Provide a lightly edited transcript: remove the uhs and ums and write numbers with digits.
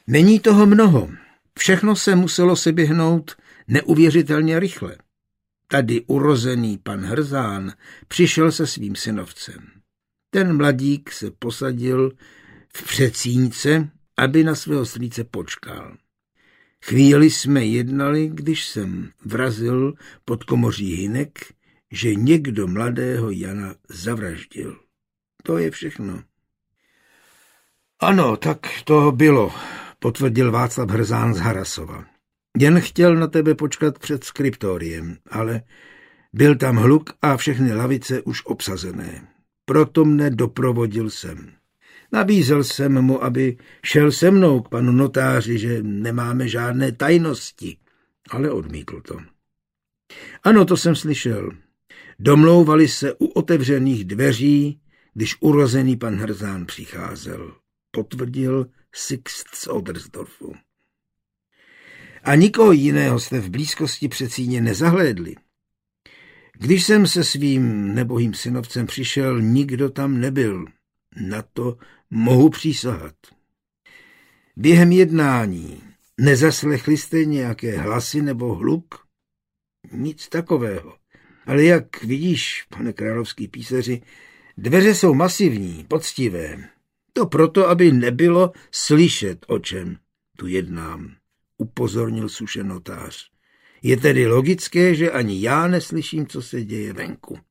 Není toho mnoho. Všechno se muselo seběhnout neuvěřitelně rychle. Tady urozený pan Hrzán přišel se svým synovcem. Ten mladík se posadil v předsíňce, aby na svého strýce počkal. Chvíli jsme jednali, když jsem vrazil pod komoří hynek, že někdo mladého Jana zavraždil. To je všechno. Ano, tak to bylo, potvrdil Václav Hrzán z Harasova. Jen chtěl na tebe počkat před skriptoriem, ale byl tam hluk a všechny lavice už obsazené. Proto mne doprovodil sem. Nabízel jsem mu, aby šel se mnou k panu notáři, že nemáme žádné tajnosti, ale odmítl to. Ano, to jsem slyšel. Domlouvali se u otevřených dveří, když urozený pan Hrzán přicházel, potvrdil Sixt z Odersdorfu. A nikoho jiného jste v blízkosti předsíně nezahlédli. Když jsem se svým nebohým synovcem přišel, nikdo tam nebyl. Na to mohu přísahat. Během jednání nezaslechli jste nějaké hlasy nebo hluk? Nic takového. Ale jak vidíš, pane královský písaři, dveře jsou masivní, poctivé. To proto, aby nebylo slyšet, o čem tu jednám, upozornil suše notář. Je tedy logické, že ani já neslyším, co se děje venku.